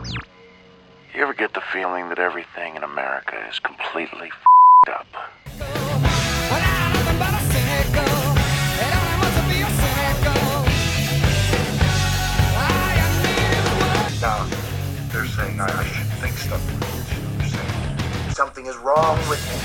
You ever get the feeling that everything in America is completely up? Now, they're saying I should think stuff. They're saying something is wrong with me.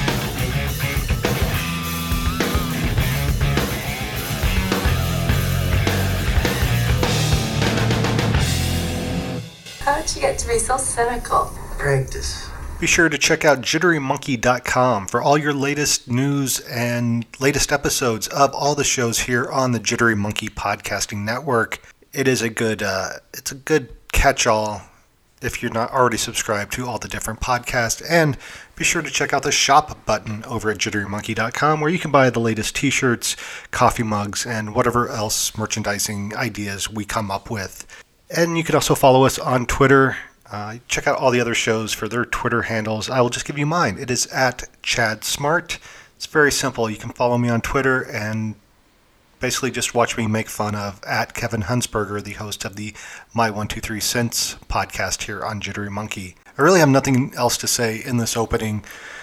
How'd you get to be so cynical? Practice. Be sure to check out jitterymonkey.com for all your latest news and latest episodes of all the shows here on the Jittery Monkey Podcasting Network. It is a good catch-all if you're not already subscribed to all the different podcasts. And be sure to check out the shop button over at jitterymonkey.com where you can buy the latest t-shirts, coffee mugs, and whatever else merchandising ideas we come up with. And you can also follow us on Twitter. Check out all the other shows for their Twitter handles. I will just give you mine. It is at Chad Smart. It's very simple. You can follow me on Twitter and basically just watch me make fun of at Kevin Hunsberger, the host of the My 123 Cents podcast here on Jittery Monkey. I really have nothing else to say in this opening.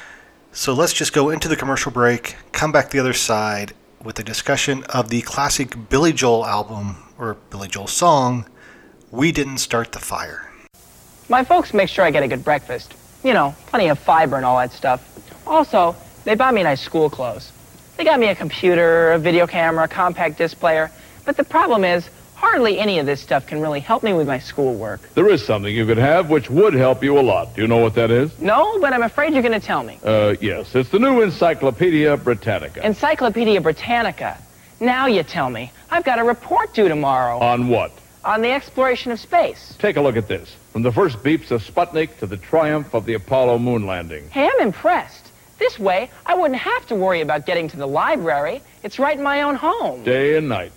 So let's just go into the commercial break, come back the other side with a discussion of the classic Billy Joel album, or Billy Joel song, We Didn't Start the Fire. My folks make sure I get a good breakfast. You know, plenty of fiber and all that stuff. Also, they buy me nice school clothes. They got me a computer, a video camera, a compact disc player. But the problem is, hardly any of this stuff can really help me with my schoolwork. There is something you could have which would help you a lot. Do you know what that is? No, but I'm afraid you're going to tell me. Yes. It's the new Encyclopedia Britannica. Encyclopedia Britannica. Now you tell me. I've got a report due tomorrow. On what? On the exploration of space. Take a look at this. From the first beeps of Sputnik to the triumph of the Apollo moon landing. Hey, I'm impressed. This way, I wouldn't have to worry about getting to the library. It's right in my own home. Day and night.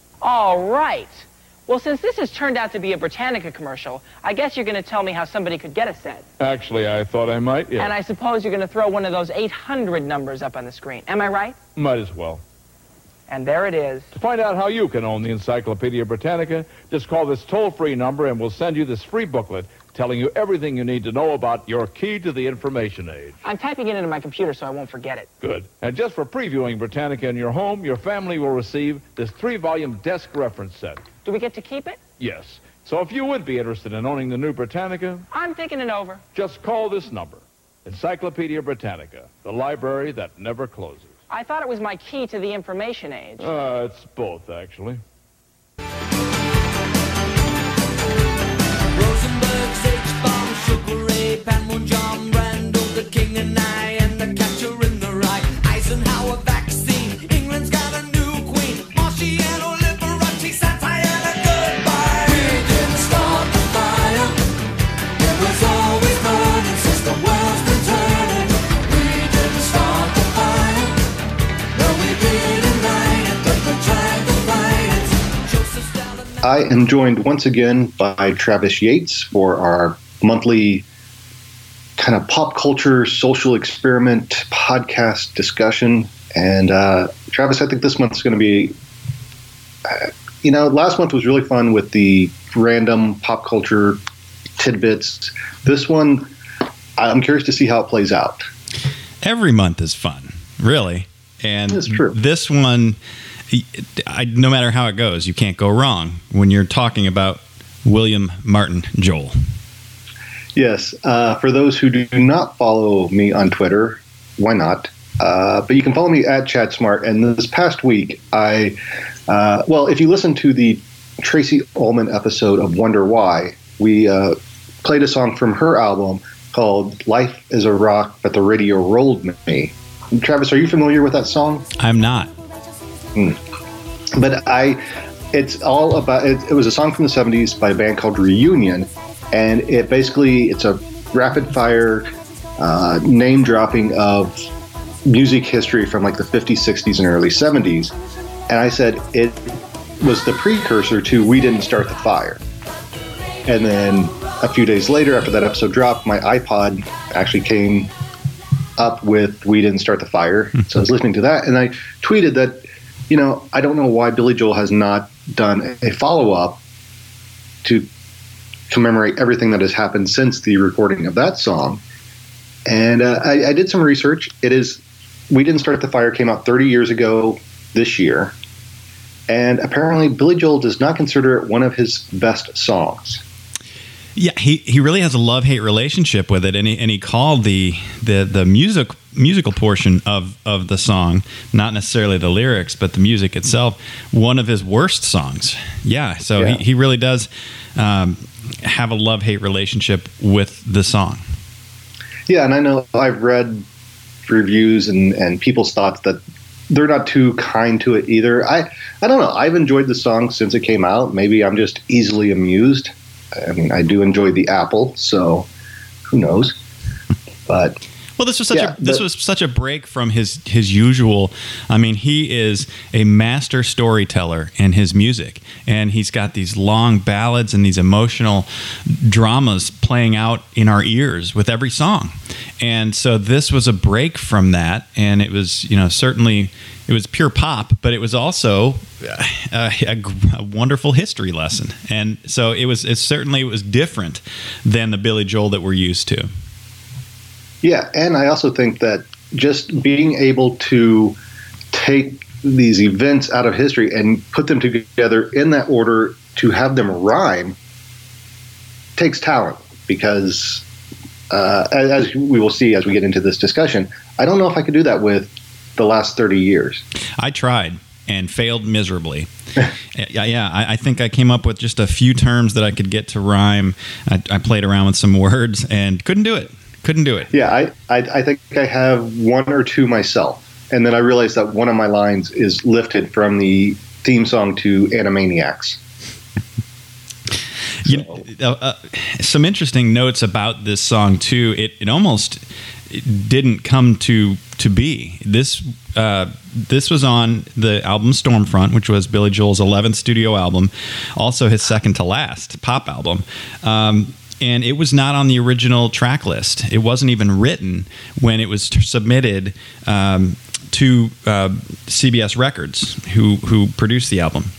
All right. Well, since this has turned out to be a Britannica commercial, I guess you're going to tell me how somebody could get a set. Actually, I thought I might, yeah. And I suppose you're going to throw one of those 800 numbers up on the screen. Am I right? Might as well. And there it is. To find out how you can own the Encyclopedia Britannica, just call this toll-free number and we'll send you this free booklet telling you everything you need to know about your key to the information age. I'm typing it into my computer so I won't forget it. Good. And just for previewing Britannica in your home, your family will receive this 3-volume desk reference set. Do we get to keep it? Yes. So if you would be interested in owning the new Britannica, I'm thinking it over. just call this number. Encyclopedia Britannica, the library that never closes. I thought it was my key to the information age. It's both, actually. Rosenberg's H-bomb, Sugar Ray, Panmunjom, Randall, the King and I, and the Catcher in the Rye. Eisenhower vaccine, England's got a new queen. Marciano, Liberace, satire, and a goodbye. We didn't start the fire. It was always burning since the world's been turning. We didn't start the fire. No, we didn't light it, but we tried to fight it. Joseph Stalin. I am joined once again by Travis Yates for our monthly kind of pop culture social experiment podcast discussion. And Travis, I think this month's going to be, last month was really fun with the random pop culture tidbits. This one, I'm curious to see how it plays out. Every month is fun, really. And that's true. This one, no matter how it goes, you can't go wrong when you're talking about William Martin Joel. Yes. For those who do not follow me on Twitter, why not? But you can follow me at Chad Smart. And this past week, if you listen to the Tracy Ullman episode of Wonder Why, we played a song from her album called Life is a Rock, But the Radio Rolled Me. Travis, are you familiar with that song? I'm not. But it's all about, it was a song from the 70s by a band called Reunion, and it's a rapid fire name dropping of music history from like the 50s, 60s, and early 70s. And I said it was the precursor to We Didn't Start the Fire. And then a few days later, after that episode dropped, my iPod actually came up with We Didn't Start the Fire. So I was listening to that, and I tweeted that, I don't know why Billy Joel has not done a follow-up to commemorate everything that has happened since the recording of that song. And I did some research. We Didn't Start the Fire came out 30 years ago this year. And apparently Billy Joel does not consider it one of his best songs. Yeah, he really has a love-hate relationship with it, and he called the musical portion of the song, not necessarily the lyrics, but the music itself, one of his worst songs. Yeah, so yeah. He really does have a love-hate relationship with the song. Yeah, and I know I've read reviews and people's thoughts that they're not too kind to it either. I don't know. I've enjoyed the song since it came out. Maybe I'm just easily amused. I mean, I do enjoy the apple, so who knows? But well, this was such a break from his usual. I mean, he is a master storyteller in his music, and he's got these long ballads and these emotional dramas playing out in our ears with every song. And so this was a break from that, and it was, certainly it was pure pop, but it was also a wonderful history lesson. And so it was different than the Billy Joel that we're used to. Yeah, and I also think that just being able to take these events out of history and put them together in that order to have them rhyme takes talent, because as we will see as we get into this discussion, I don't know if I could do that with the last 30 years. I tried and failed miserably. I think I came up with just a few terms that I could get to rhyme. I played around with some words and couldn't do it. Yeah, I think I have one or two myself. And then I realized that one of my lines is lifted from the theme song to Animaniacs. Some interesting notes about this song, too. It almost didn't come to be. This was on the album Stormfront, which was Billy Joel's 11th studio album, also his second to last pop album. And it was not on the original track list. It wasn't even written when it was submitted to CBS Records, who produced the album.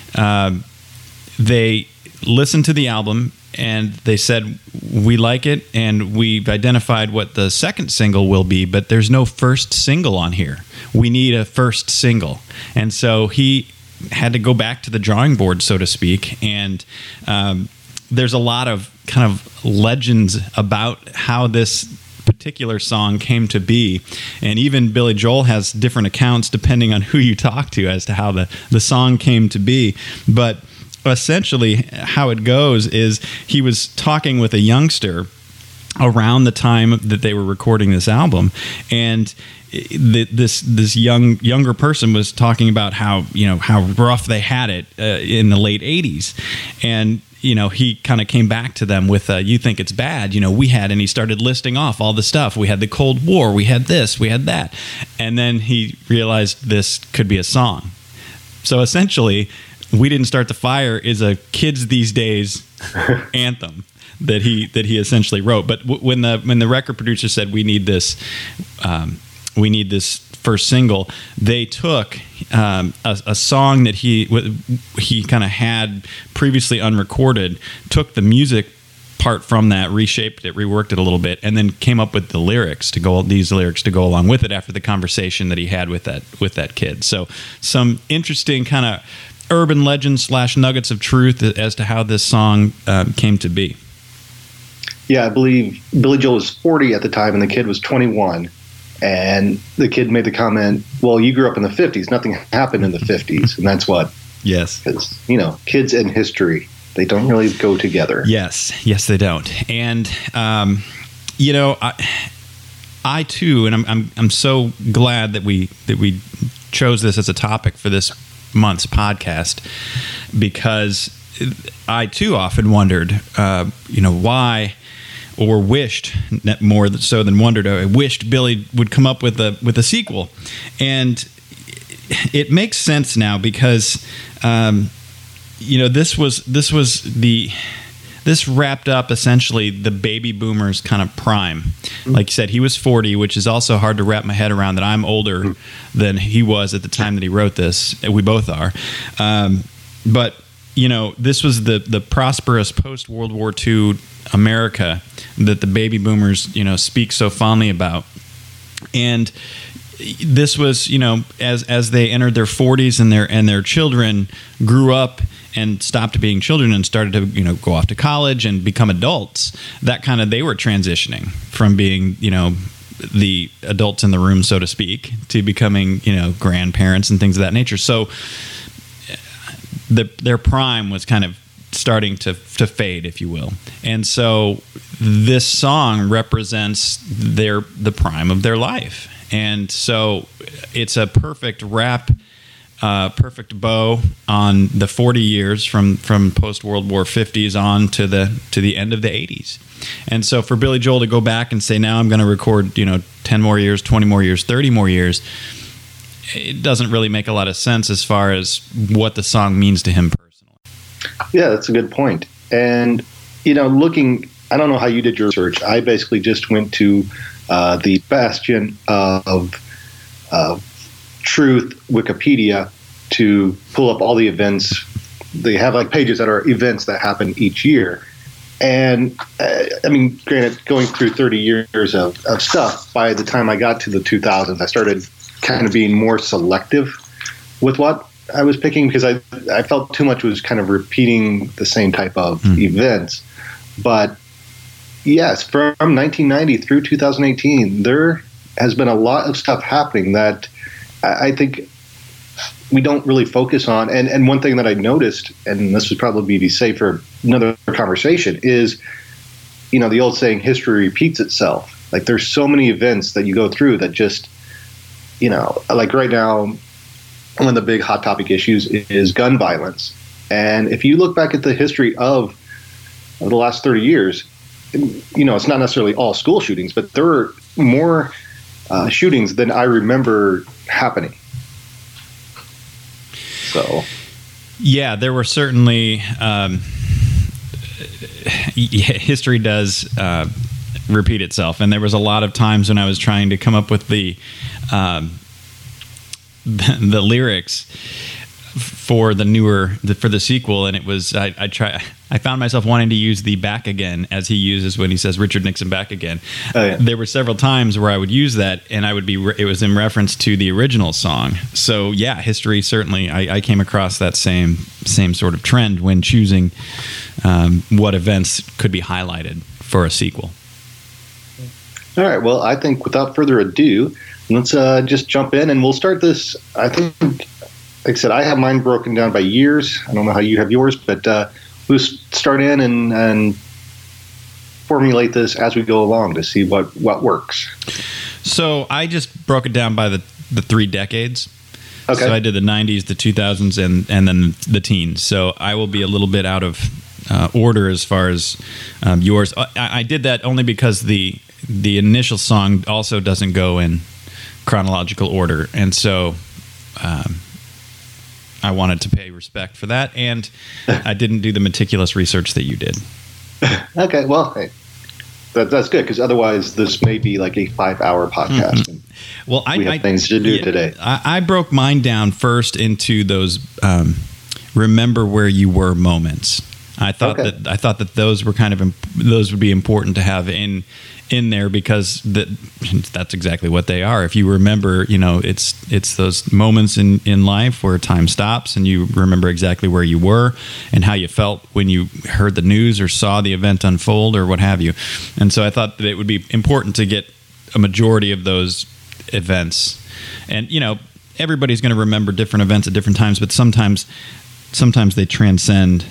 They listened to the album and they said, we like it and we've identified what the second single will be, but there's no first single on here. We need a first single. And so he had to go back to the drawing board, so to speak, and there's a lot of kind of legends about how this particular song came to be. And even Billy Joel has different accounts depending on who you talk to as to how the song came to be. But essentially how it goes is he was talking with a youngster around the time that they were recording this album, and this younger person was talking about how rough they had it in the late 80s. And he kind of came back to them with, you think it's bad, we had, and he started listing off all the stuff. We had the Cold War, we had this, we had that. And then he realized this could be a song. So essentially, We Didn't Start the Fire is a Kids These Days anthem that he essentially wrote. But when the record producer said, we need this first single, they took a song that he kind of had previously unrecorded, took the music part from that, reshaped it, reworked it a little bit, and then came up with these lyrics to go along with it after the conversation that he had with that kid. So some interesting kind of urban legends / nuggets of truth as to how this song came to be. Yeah, I believe Billy Joel was 40 at the time and the kid was 21. And the kid made the comment, well, you grew up in the 50s. Nothing happened in the 50s. And that's what. Yes. Because, kids and history, they don't really go together. Yes, they don't. And, I too, and I'm so glad that we chose this as a topic for this month's podcast, because I too often wondered, why, or wished, more so than wondered, I wished Billy would come up with a sequel. And it makes sense now because, this wrapped up essentially the baby boomers kind of prime. Like you said, he was 40, which is also hard to wrap my head around, that I'm older than he was at the time that he wrote this. We both are. But this was the prosperous post-World War II America that the baby boomers, speak so fondly about. And this was, as they entered their 40s and their children grew up and stopped being children and started to, go off to college and become adults, they were transitioning from being, the adults in the room, so to speak, to becoming, grandparents and things of that nature. So their prime was kind of starting to fade, if you will. And so this song represents the prime of their life. And so it's a perfect wrap, perfect bow on the 40 years from post-World War 50s on to the end of the 80s. And so for Billy Joel to go back and say, now I'm going to record, 10 more years, 20 more years, 30 more years, it doesn't really make a lot of sense as far as what the song means to him personally. Yeah, that's a good point. And, I don't know how you did your research. I basically just went to the bastion of truth, Wikipedia, to pull up all the events. They have pages that are events that happen each year. And granted, going through 30 years of stuff, by the time I got to the 2000s, I started kind of being more selective with what I was picking, because I felt too much was kind of repeating the same type of events. But yes, from 1990 through 2018, there has been a lot of stuff happening that I think we don't really focus on. And one thing that I noticed, and this would probably be safe for another conversation, is, the old saying, history repeats itself. There's so many events that you go through that just, right now, one of the big hot topic issues is gun violence. And if you look back at the history of the last 30 years, it's not necessarily all school shootings, but there were more shootings than I remember happening. So, yeah, there were certainly history does repeat itself, and there was a lot of times when I was trying to come up with the lyrics for the sequel, and it was I found myself wanting to use the "back again" as he uses when he says Richard Nixon back again. Oh, yeah. There were several times where I would use that, and it was in reference to the original song. So yeah, history certainly. I came across that same sort of trend when choosing what events could be highlighted for a sequel. All right. Well, I think without further ado, let's just jump in, and we'll start this. I think, like I said, I have mine broken down by years. I don't know how you have yours, but we'll start in and formulate this as we go along to see what works. So I just broke it down by the 3 decades. Okay. So I did the 90s, the 2000s, and then the teens. So I will be a little bit out of order as far as yours. I did that only because the initial song also doesn't go in chronological order, and so I wanted to pay respect for that, and I didn't do the meticulous research that you did. Okay, well, hey, that's good, because otherwise this may be like a 5-hour podcast. Mm-hmm. Well, we have things to do today. I broke mine down first into those remember where you were moments. I thought that those were kind of those would be important to have in there, because that's exactly what they are. If you remember, it's those moments in life where time stops and you remember exactly where you were and how you felt when you heard the news or saw the event unfold or what have you. And so I thought that it would be important to get a majority of those events. And everybody's going to remember different events at different times, but sometimes they transcend.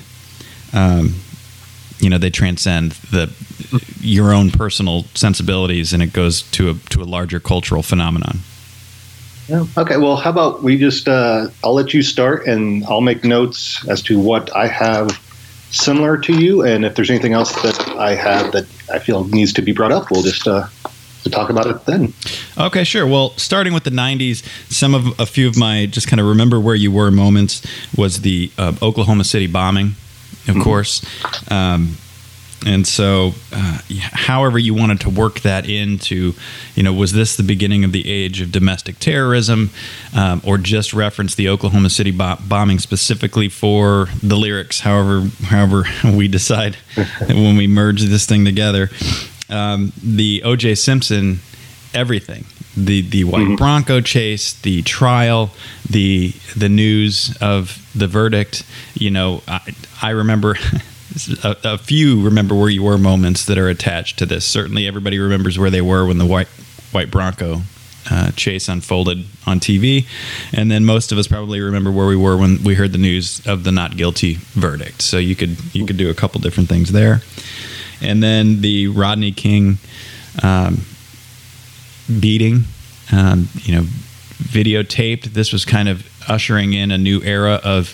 They transcend your own personal sensibilities, and it goes to a larger cultural phenomenon. Yeah. Okay. Well, how about we just I'll let you start, and I'll make notes as to what I have similar to you, and if there's anything else that I have that I feel needs to be brought up, we'll just talk about it then. Okay, sure. Well, starting with the 90s, a few of my just kind of remember where you were moments was the Oklahoma City bombing. Of course, And so, however you wanted to work that into, was this the beginning of the age of domestic terrorism, or just reference the Oklahoma City bombing specifically for the lyrics, however we decide when we merge this thing together. The O.J. Simpson, everything. The white Bronco chase, the trial, the news of the verdict. I remember a few remember where you were moments that are attached to this. Certainly, everybody remembers where they were when the white Bronco chase unfolded on TV, and then most of us probably remember where we were when we heard the news of the not guilty verdict. So you could do a couple different things there, and then the Rodney King beating, videotaped. This was kind of ushering in a new era of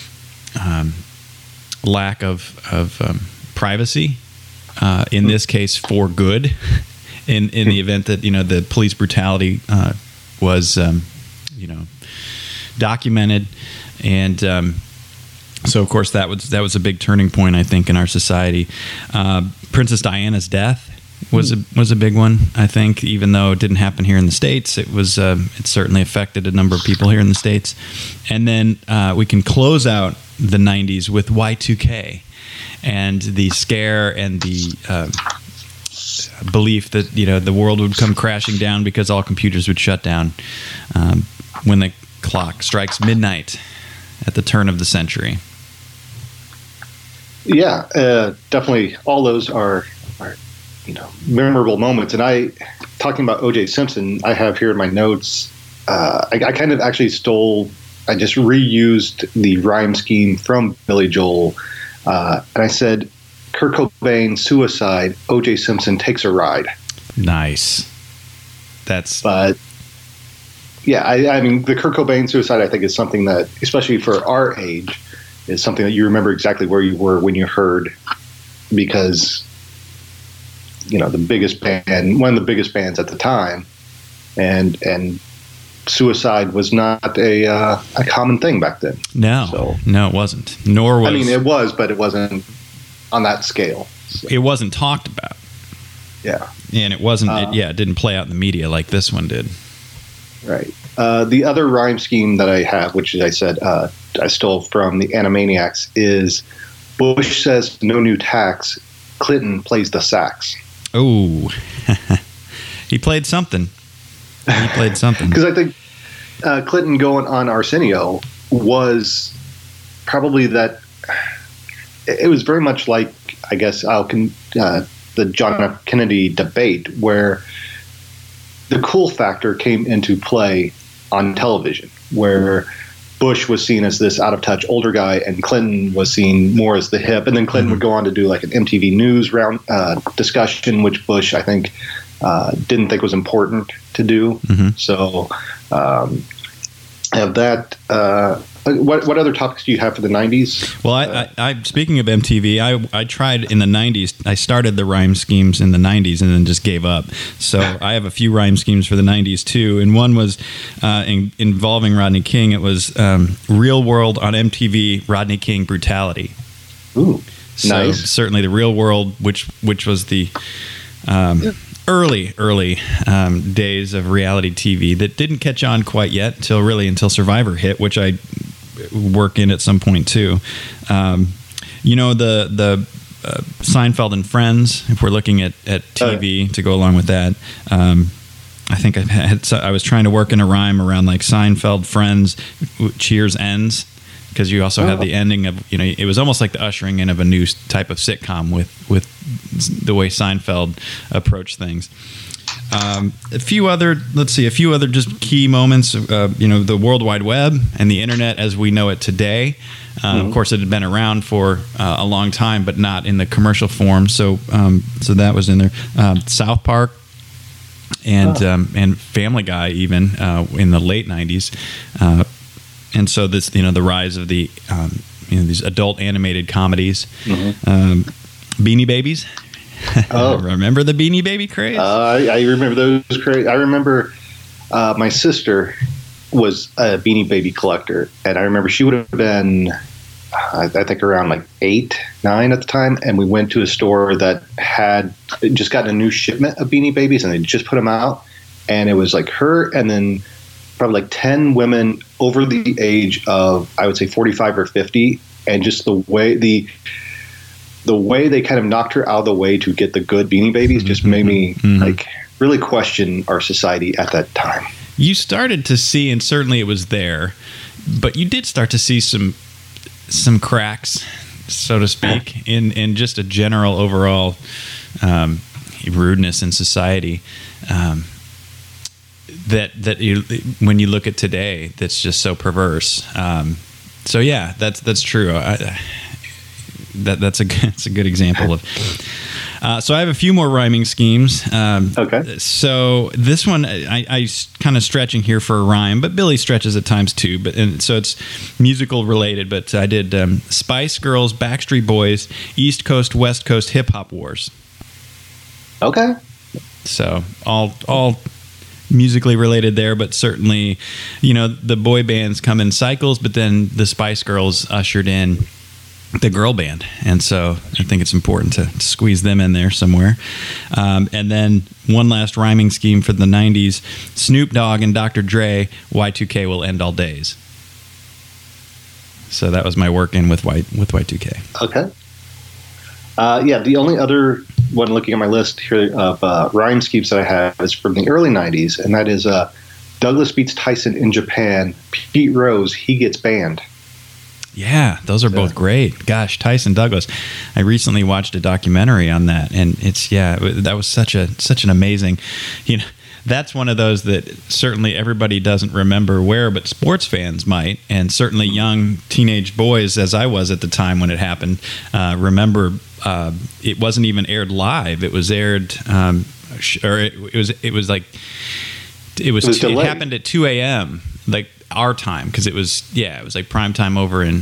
lack of privacy. In this case, for good. In the event that the police brutality was documented, and so of course that was a big turning point, I think, in our society. Princess Diana's death was a big one, I think, even though it didn't happen here in the States. It was it certainly affected a number of people here in the States. And then we can close out the 90s with Y2K and the scare and the belief that the world would come crashing down because all computers would shut down when the clock strikes midnight at the turn of the century. Yeah, definitely. All those are memorable moments. And talking about O.J. Simpson, I have here in my notes, I kind of actually I just reused the rhyme scheme from Billy Joel. And I said, Kurt Cobain, suicide, O.J. Simpson takes a ride. Nice. But yeah, I mean, the Kurt Cobain suicide, I think, is something that, especially for our age, is something that you remember exactly where you were when you heard, because the biggest band, one of the biggest bands at the time, and suicide was not a common thing back then. No, it wasn't. Nor was. I mean, it was, but it wasn't on that scale. So. It wasn't talked about. Yeah, and it wasn't. It didn't play out in the media like this one did. Right. The other rhyme scheme that I have, which I said I stole from the Animaniacs, is Bush says no new tax, Clinton plays the sax. Oh, he played something. Because I think Clinton going on Arsenio was probably that. It was very much like, I guess, the John F. Kennedy debate, where the cool factor came into play on television, where Bush was seen as this out-of-touch older guy, and Clinton was seen more as the hip. And then Clinton would go on to do like an MTV News round discussion, which Bush, I think, didn't think was important to do. So I have that. What other topics do you have for the 90s? Well, I speaking of MTV, I tried in the 90s. I started the rhyme schemes in the 90s and then just gave up. So I have a few rhyme schemes for the 90s too. And one was involving Rodney King. It was Real World on MTV, Rodney King brutality. Ooh, so nice. Certainly the Real World, which was the early days of reality TV that didn't catch on quite yet until Survivor hit, which I work in at some point too. The Seinfeld and Friends, if we're looking at TV to go along with that, I think I was trying to work in a rhyme around like Seinfeld, Friends, Cheers ends, because you also had the ending of, it was almost like the ushering in of a new type of sitcom with the way Seinfeld approached things. A few other just key moments. The World Wide Web and the internet as we know it today. Of course, it had been around for a long time, but not in the commercial form. So that was in there. South Park and Family Guy, even in the late 90s. And so this, the rise of the these adult animated comedies. Beanie Babies. Remember the Beanie Baby craze? I remember those craze. I remember my sister was a Beanie Baby collector, and I remember she would have been, I think, around like 8, 9 at the time, and we went to a store that had just gotten a new shipment of Beanie Babies, and they just put them out, and it was like her and then probably like 10 women over the age of, I would say, 45 or 50, and just the way they kind of knocked her out of the way to get the good Beanie Babies just made me like really question our society at that time. You started to see, and certainly it was there, but you did start to see some cracks, so to speak, in just a general overall rudeness in society. That you, when you look at today, that's just so perverse. So yeah, that's true. That's a good example of. So I have a few more rhyming schemes. Okay. So this one, I kind of stretching here for a rhyme, but Billy stretches at times too. So it's musical related. But I did Spice Girls, Backstreet Boys, East Coast, West Coast hip hop wars. Okay. So all musically related there, but certainly, the boy bands come in cycles, but then the Spice Girls ushered in the girl band, and so I think it's important to squeeze them in there somewhere. And then one last rhyming scheme for the 90s: Snoop Dogg and Dr. Dre, Y2K will end all days. So that was my work in with Y2K. Okay. Yeah, the only other one looking at my list here of rhyme schemes that I have is from the early 90s, and that is Douglas beats Tyson in Japan. Pete Rose, he gets banned. Yeah, those are both great. Gosh, Tyson Douglas. I recently watched a documentary on that, and that was such an amazing, that's one of those that certainly everybody doesn't remember but sports fans might, and certainly young teenage boys, as I was at the time when it happened, remember. It wasn't even aired live. It was aired, it happened at 2 a.m. like our time, because it was like prime time over on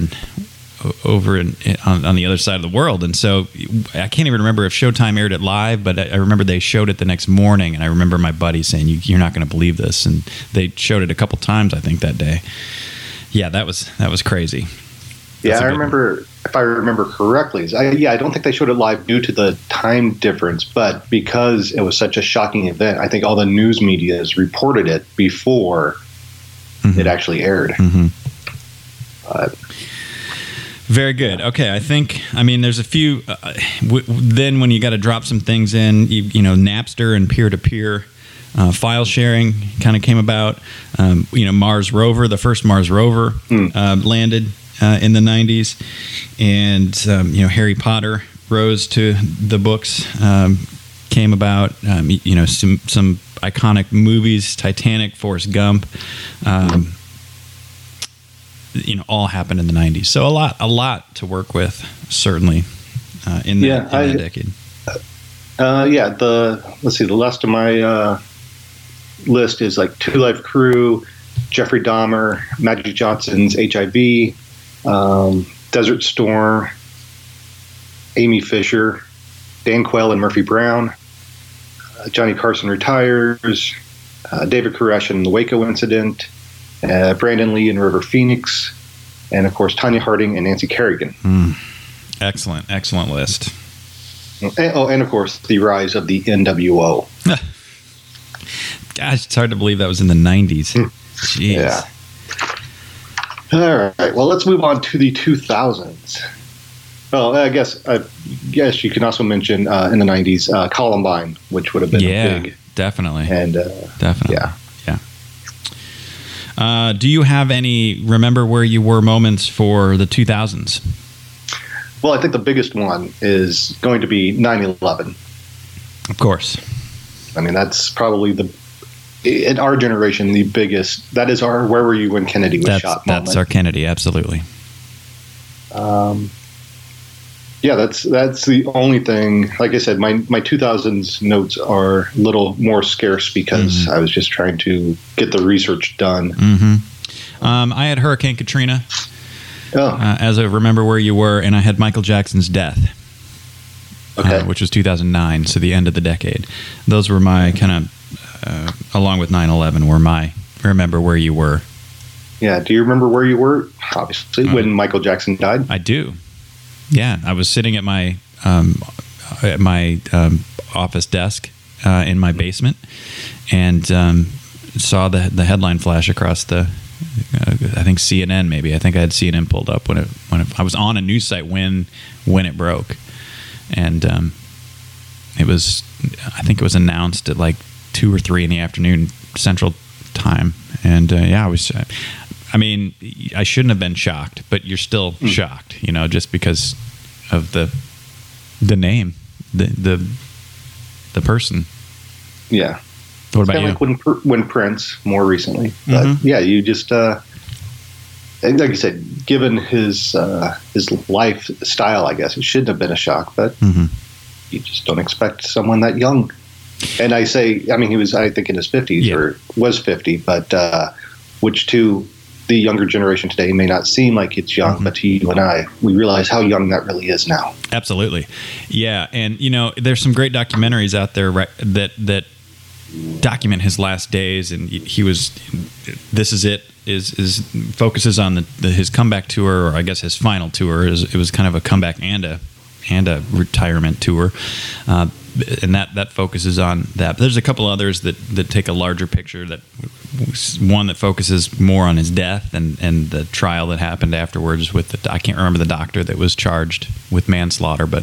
the other side of the world. And so I can't even remember if Showtime aired it live, but I remember they showed it the next morning, and I remember my buddy saying, "You're not going to believe this," and they showed it a couple times, I think, that day. Yeah, that was crazy. Yeah, I remember, if I remember correctly, I don't think they showed it live due to the time difference, but because it was such a shocking event, I think all the news medias reported it before it actually aired. Very good. Okay, there's a few. Then when you got to drop some things in, Napster and peer-to-peer file sharing kind of came about. Mars rover, the first Mars rover landed in the 90s, and Harry Potter rose to the books, came about. Some iconic movies, Titanic, Forrest Gump, all happened in the 90s. So a lot to work with, certainly, in that decade. Let's see, the last of my list is like Two Live Crew, Jeffrey Dahmer, Magic Johnson's HIV, Desert Storm, Amy Fisher, Dan Quayle and Murphy Brown, Johnny Carson retires, David Koresh and the Waco incident, Brandon Lee and River Phoenix, and of course Tanya Harding and Nancy Kerrigan. Excellent list. And of course the rise of the NWO. Gosh, it's hard to believe that was in the 90s. Jeez. Yeah. All right. Well, let's move on to the 2000s. Well, I guess you can also mention in the 90s Columbine, which would have been a big. Definitely. And definitely. Yeah. Do you have any remember where you were moments for the 2000s? Well, I think the biggest one is going to be 9/11. Of course. I mean, that's probably in our generation, the biggest. That is our "Where were you when Kennedy was shot" moment. That's our Kennedy, absolutely. Yeah, that's the only thing. Like I said, my 2000s notes are a little more scarce because I was just trying to get the research done. I had Hurricane Katrina as I remember where you were, and I had Michael Jackson's death, which was 2009, so the end of the decade. Those were my kind of, along with 9/11, were my remember where you were. Yeah, do you remember where you were? Obviously, when Michael Jackson died? I do. Yeah, I was sitting at my office desk in my basement, and saw the headline flash across the. I think CNN maybe. I think I had CNN pulled up when I was on a news site when it broke, and it was. I think it was announced at like 2 or 3 in the afternoon Central Time, and I was. I mean, I shouldn't have been shocked, but you're still shocked, just because of the name, the person. Yeah. What about you? Like when Prince more recently, but yeah, you just like you said, given his lifestyle, I guess it shouldn't have been a shock, but you just don't expect someone that young. And I mean, he was, I think, in his 50s or was 50, but which to the younger generation today may not seem like it's young, but to you and I, we realize how young that really is now. Absolutely, yeah. And there's some great documentaries out there that document his last days, and he was. This is it. Is focuses on his comeback tour, or I guess his final tour. It was kind of a comeback and a retirement tour. And that focuses on that. But there's a couple others that take a larger picture. One that focuses more on his death and the trial that happened afterwards with I can't remember the doctor that was charged with manslaughter, but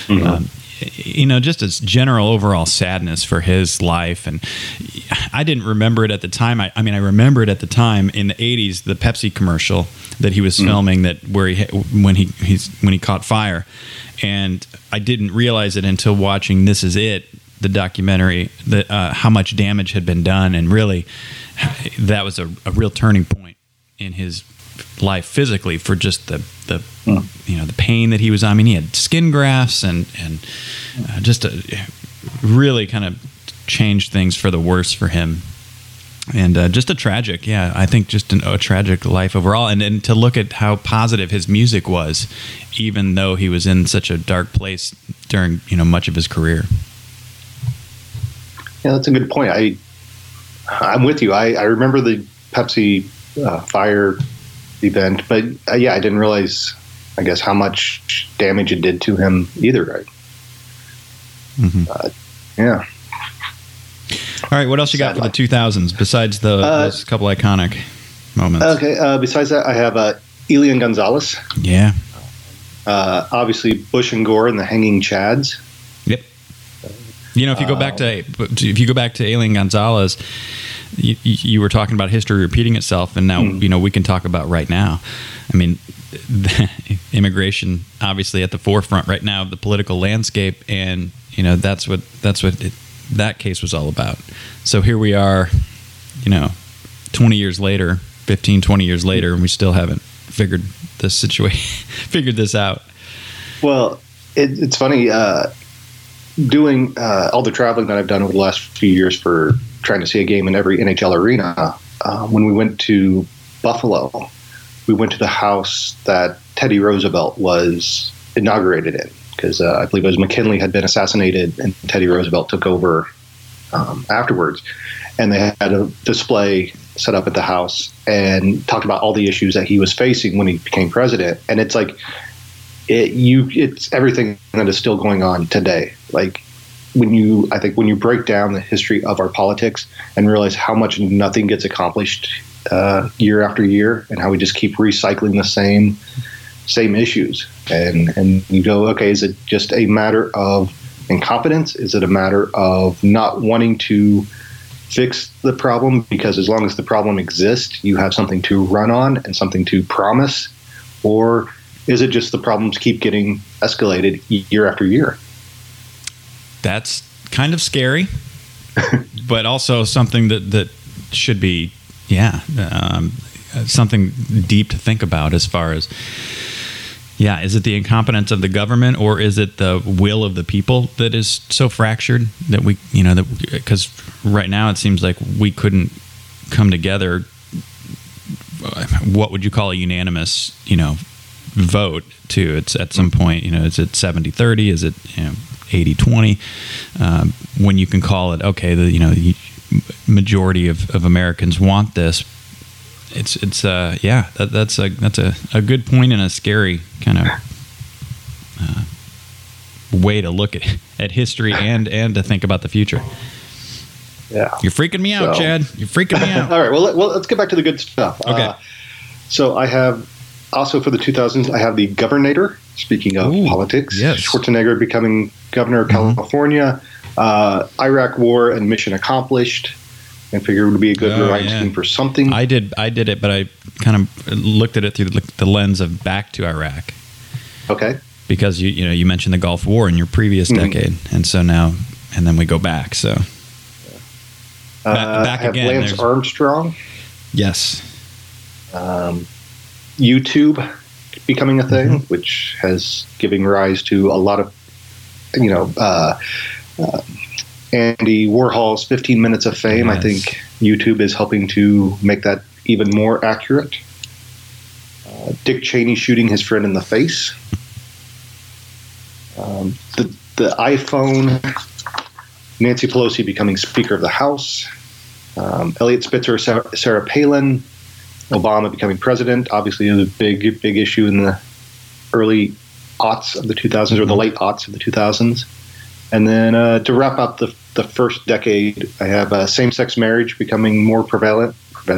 just as general overall sadness for his life. And I didn't remember it at the time. I mean, I remember it at the time in the 80s, the Pepsi commercial that he was filming when he caught fire. And I didn't realize it until watching This Is It, the documentary, that how much damage had been done, and really that was a real turning point in his life physically for just the pain that he was on. I mean, he had skin grafts and just really kind of changed things for the worse for him. And just a tragic, I think just a tragic life overall. And to look at how positive his music was, even though he was in such a dark place during, much of his career. Yeah, that's a good point. I'm with you. I remember the Pepsi fire event, but I didn't realize, I guess, how much damage it did to him either. Right? Yeah. All right, what else you got for the 2000s besides those couple iconic moments? Okay, besides that, I have Elian Gonzalez. Yeah. Obviously, Bush and Gore and the Hanging Chads. Yep. If you go back to Elian Gonzalez, you were talking about history repeating itself, and now we can talk about right now. I mean, immigration obviously at the forefront right now of the political landscape, and that's what that case was all about. So here we are, 20 years later, 15, 20 years later, and we still haven't figured this out. Well, it's funny, doing all the traveling that I've done over the last few years for trying to see a game in every NHL arena. When we went to Buffalo, we went to the house that Teddy Roosevelt was inaugurated in, because I believe it was McKinley had been assassinated and Teddy Roosevelt took over afterwards. And they had a display set up at the house and talked about all the issues that he was facing when he became president. And it's like, it's everything that is still going on today. Like when you break down the history of our politics and realize how much nothing gets accomplished year after year, and how we just keep recycling the same issues, and you go, okay, is it just a matter of incompetence? Is it a matter of not wanting to fix the problem? Because as long as the problem exists, you have something to run on and something to promise. Or is it just the problems keep getting escalated year after year? That's kind of scary, but also something that should be, something deep to think about as far as, is it the incompetence of the government, or is it the will of the people that is so fractured that we, because right now it seems like we couldn't come together. What would you call a unanimous, vote to? It's at some point, is it 70-30? Is it, 80-20? When you can call it, okay, the majority of Americans want this. That's a good point and a scary kind of way to look at history and to think about the future. Yeah. You're freaking me out, So- Chad. You're freaking me out. All right. Well, let's get back to the good stuff. Okay. So I have also for the 2000s, I have the Governator. Speaking of Ooh, politics, yes. Schwarzenegger becoming governor of California, Iraq War and mission accomplished. I figured it would be a good Oh, writing yeah. scheme for something. I did it, but I kind of looked at it through the lens of back to Iraq. Okay. Because you mentioned the Gulf War in your previous decade, and so now and then we go back. So back I have again. Lance there's- Armstrong, Yes, YouTube becoming a thing, which has given rise to a lot of, Andy Warhol's 15 Minutes of Fame. I Yes. think YouTube is helping to make that even more accurate. Dick Cheney shooting his friend in the face. The iPhone, Nancy Pelosi becoming Speaker of the House, Elliot Spitzer, Sarah Palin, Obama becoming president. Obviously, it was a big issue in the early aughts of the 2000s, or the late aughts of the 2000s. And then to wrap up the first decade, I have same-sex marriage becoming more prevalent.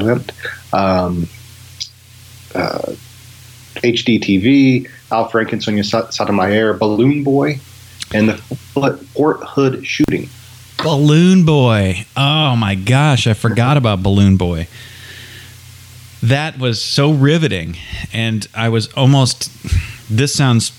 HDTV, Al Franken, Sonia Sotomayor, Balloon Boy, and the Fort Hood shooting. Balloon Boy. Oh my gosh, I forgot about Balloon Boy. That was so riveting, and I was almost. This sounds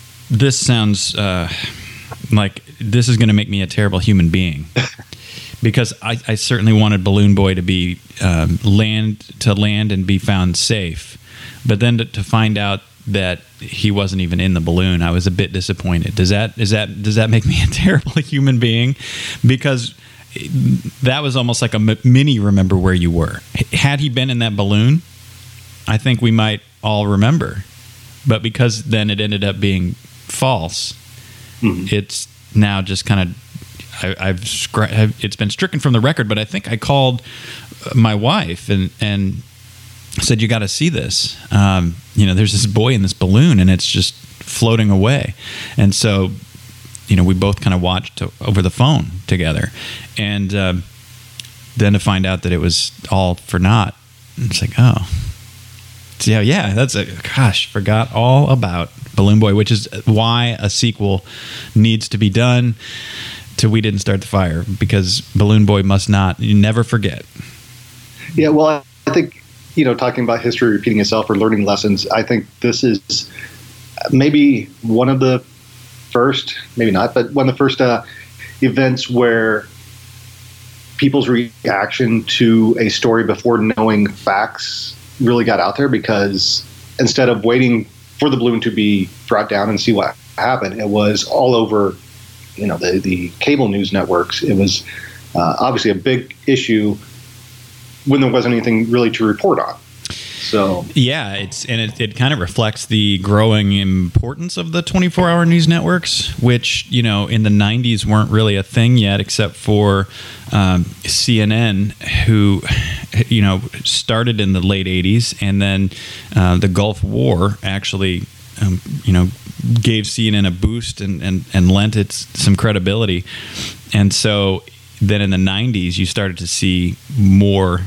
like this is going to make me a terrible human being, because I certainly wanted Balloon Boy to be land and be found safe, but then to find out that he wasn't even in the balloon, I was a bit disappointed. Does that make me a terrible human being? Because that was almost like a mini Remember Where You Were. Had he been in that balloon, I think we might all remember. But because then it ended up being false, it's now just kind of it's been stricken from the record. But I think I called my wife and said, "You got to see this. There's this boy in this balloon, and it's just floating away." And so, we both kind of watched over the phone together, and then to find out that it was all for naught, it's like, oh, so yeah, forgot all about Balloon Boy, which is why a sequel needs to be done to We Didn't Start the Fire, because Balloon Boy you never forget. Yeah, well, I think, talking about history repeating itself or learning lessons, I think this is maybe one of the first, maybe not, but one of the first events where people's reaction to a story before knowing facts really got out there, because instead of waiting for the balloon to be brought down and see what happened, it was all over, the cable news networks. It was obviously a big issue when there wasn't anything really to report on. So yeah, it kind of reflects the growing importance of the 24-hour news networks, which in the 90s weren't really a thing yet, except for CNN, who started in the late 80s, and then the Gulf War actually gave CNN a boost and lent it some credibility. And so then in the 90s, you started to see more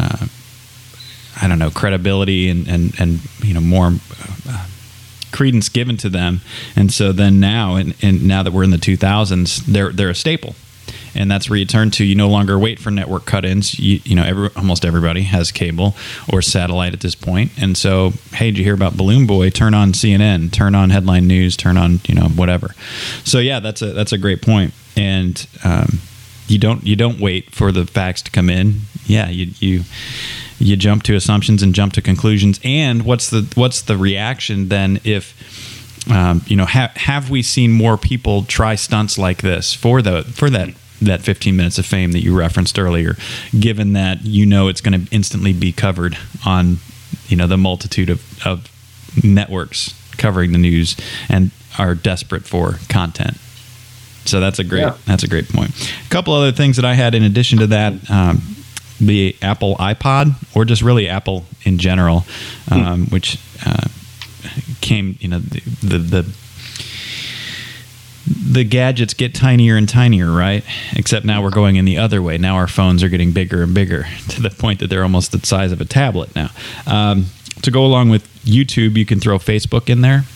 credibility and more credence given to them. And so then now, and now that we're in the 2000s, they're a staple. And that's where you turn to. You no longer wait for network cut-ins. Almost everybody has cable or satellite at this point. And so, hey, did you hear about Balloon Boy? Turn on CNN, turn on Headline News, turn on whatever. So yeah, that's a great point. And you don't wait for the facts to come in. Yeah, you jump to assumptions and jump to conclusions. And what's the reaction then if have we seen more people try stunts like this for that 15 minutes of fame that you referenced earlier, given that it's going to instantly be covered on the multitude of networks covering the news and are desperate for content. So that's a great point. A couple other things that I had in addition to that, the Apple iPod, or just really Apple in general, which came, the gadgets get tinier and tinier, right? Except now we're going in the other way. Now our phones are getting bigger and bigger to the point that they're almost the size of a tablet now. To go along with YouTube, you can throw Facebook in there.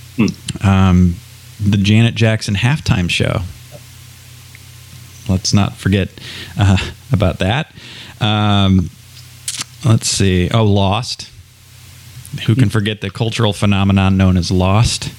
The Janet Jackson halftime show. Let's not forget about that. Let's see. Oh, Lost. Who can forget the cultural phenomenon known as Lost?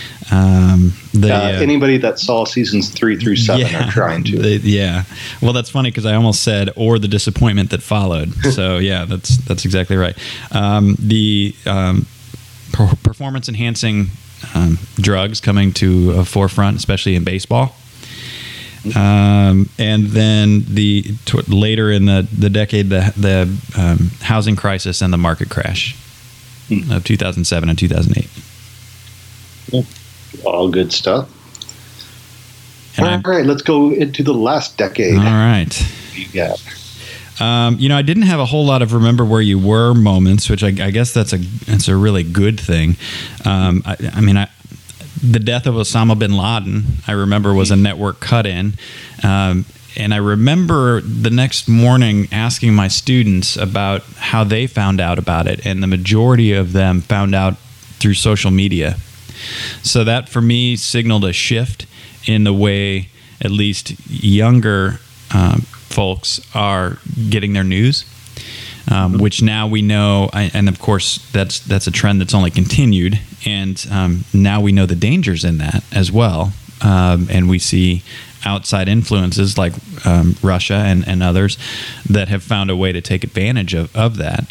Anybody that saw seasons 3 through 7 are trying to. Well, that's funny because I almost said, or the disappointment that followed. So yeah, that's exactly right. The performance enhancing drugs coming to a forefront, especially in baseball. And then later in the decade, the housing crisis and the market crash of 2007 and 2008. Yep. All good stuff. All right, let's go into the last decade. All right. Yeah. I didn't have a whole lot of remember where you were moments, which I guess that's a really good thing. The death of Osama bin Laden, I remember, was a network cut-in. And I remember the next morning asking my students about how they found out about it, and the majority of them found out through social media. So that, for me, signaled a shift in the way at least younger folks are getting their news, which now we know, and of course that's a trend that's only continued, and now we know the dangers in that as well, and we see outside influences like Russia and others that have found a way to take advantage of that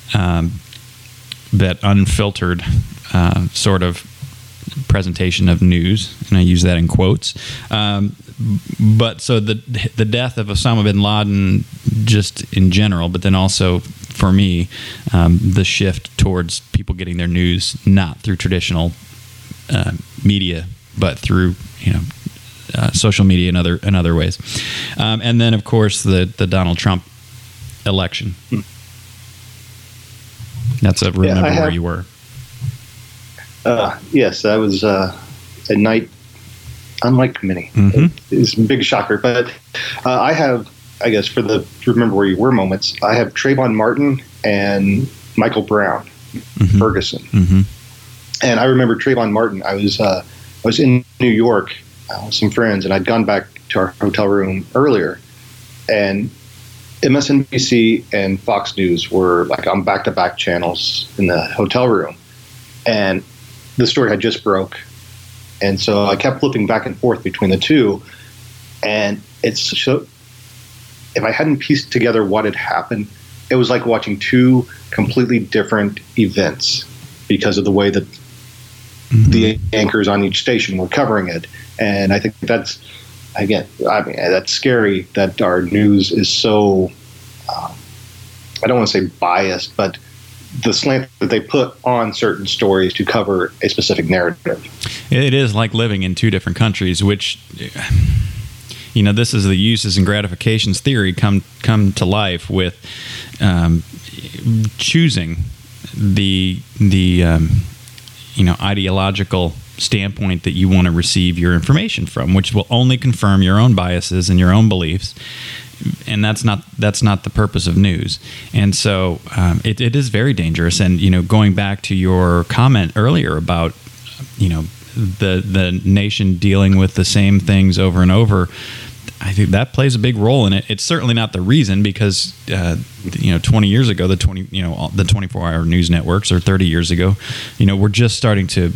unfiltered sort of presentation of news, and I use that in quotes. But so the death of Osama bin Laden, just in general, but then also for me, the shift towards people getting their news not through traditional media, but through social media and other ways. And then, of course, the Donald Trump election. That's a remember where you were. Yes, that was a night unlike many. It's a big shocker. But I have, I guess, for the remember where you were moments, I have Trayvon Martin and Michael Brown, Ferguson. And I remember Trayvon Martin. I was in New York with some friends, and I'd gone back to our hotel room earlier, and MSNBC and Fox News were like on back-to-back channels in the hotel room, and the story had just broke. And so I kept flipping back and forth between the two, and if I hadn't pieced together what had happened, it was like watching two completely different events because of the way that the anchors on each station were covering it. And I think that's scary that our news is so, I don't want to say biased, but the slant that they put on certain stories to cover a specific narrative. It is like living in two different countries, which, this is the uses and gratifications theory come to life with choosing the ideological standpoint that you want to receive your information from, which will only confirm your own biases and your own beliefs. And that's not the purpose of news. And so it is very dangerous. And, going back to your comment earlier about, the nation dealing with the same things over and over, I think that plays a big role in it. It's certainly not the reason, because 20 years ago, the 24-hour news networks, or 30 years ago, we're just starting to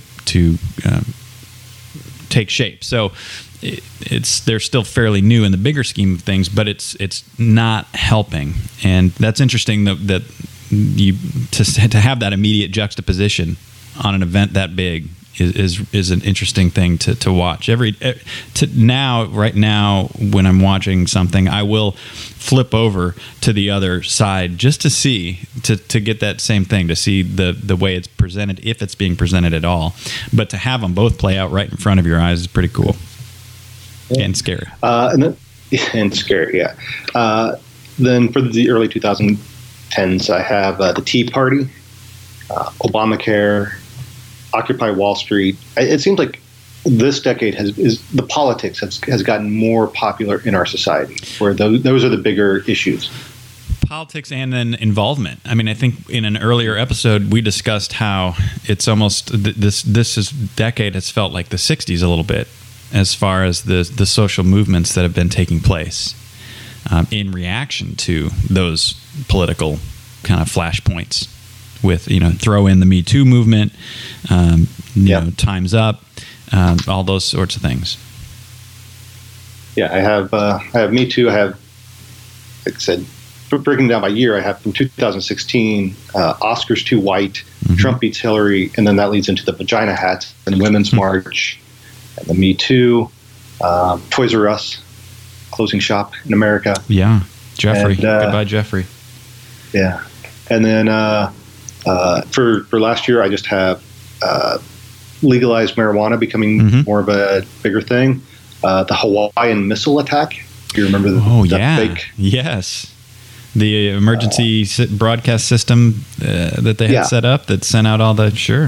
take shape. So they're still fairly new in the bigger scheme of things, but it's not helping. And that's interesting that you to have that immediate juxtaposition on an event that big is an interesting thing to watch. Right now, when I'm watching something, I will flip over to the other side just to see, to get that same thing, to see the way it's presented, if it's being presented at all. But to have them both play out right in front of your eyes is pretty cool. And scary. And scary, yeah. Then for the early 2010s, I have the Tea Party, Obamacare, Occupy Wall Street. It seems like this decade is the politics has gotten more popular in our society, where those are the bigger issues. Politics and then involvement. I mean, I think in an earlier episode we discussed how it's almost this decade has felt like the 60s a little bit, as far as the social movements that have been taking place in reaction to those political kind of flashpoints. With throw in the Me Too movement, Time's Up, all those sorts of things. Yeah, I have Me Too. I have, like I said, breaking down by year, I have from 2016, Oscars Too White, Trump beats Hillary, and then that leads into the vagina hat and Women's March, and the Me Too, Toys R Us, closing shop in America. Yeah, Jeffrey. And, goodbye, Jeffrey. Yeah, and then for last year, I just have legalized marijuana becoming more of a bigger thing. The Hawaiian missile attack. Do you remember that fake? Yes. The emergency broadcast system that they had set up that sent out all the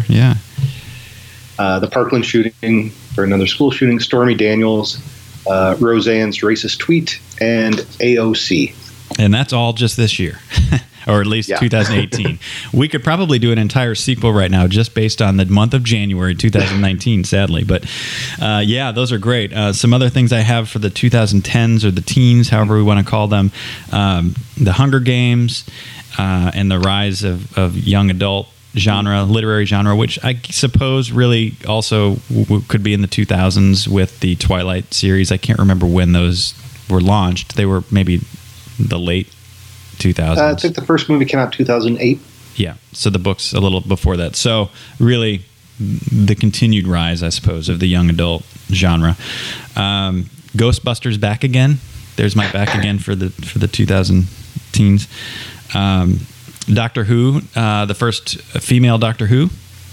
the Parkland shooting for another school shooting, Stormy Daniels, Roseanne's racist tweet, and AOC. And that's all just this year, or at least 2018. We could probably do an entire sequel right now just based on the month of January 2019, sadly. But those are great. Some other things I have for the 2010s or the teens, however we want to call them, the Hunger Games and the rise of young adult literary genre, which I suppose really also could be in the 2000s with the Twilight series. I can't remember when those were launched. They were maybe the late 2000s. I think the first movie came out in 2008. Yeah, so the book's a little before that. So really the continued rise, I suppose, of the young adult genre. Ghostbusters back again. There's my back again for the 2000 teens. Doctor Who, the first female Doctor Who.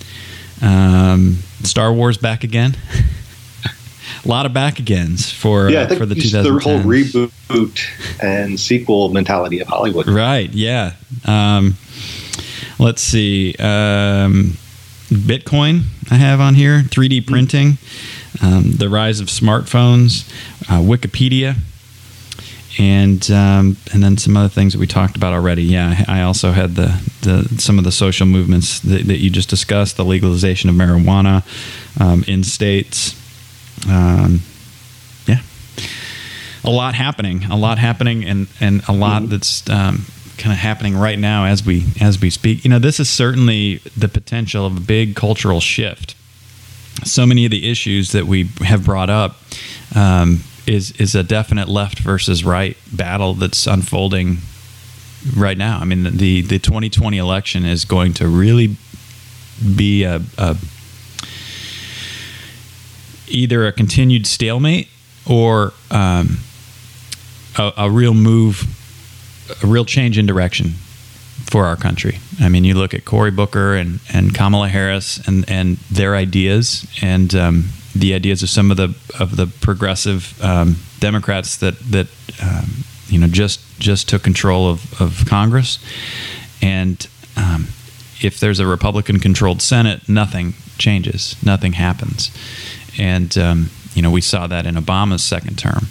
Star Wars back again. A lot of back agains for the 2010s. The whole reboot and sequel mentality of Hollywood. Right, yeah. Let's see. Bitcoin I have on here. 3D printing. The rise of smartphones. Wikipedia. And then some other things that we talked about already. Yeah, I also had some of the social movements that you just discussed. The legalization of marijuana in states. A lot happening, and a lot that's kind of happening right now as we speak. This is certainly the potential of a big cultural shift. So many of the issues that we have brought up is a definite left versus right battle that's unfolding right now. I mean, the 2020 election is going to really be either a continued stalemate or a real move, a real change in direction for our country. I mean, you look at Cory Booker and Kamala Harris and their ideas, and the ideas of some of the progressive Democrats that just took control of Congress. And if there's a Republican-controlled Senate, nothing changes, nothing happens. And we saw that in Obama's second term.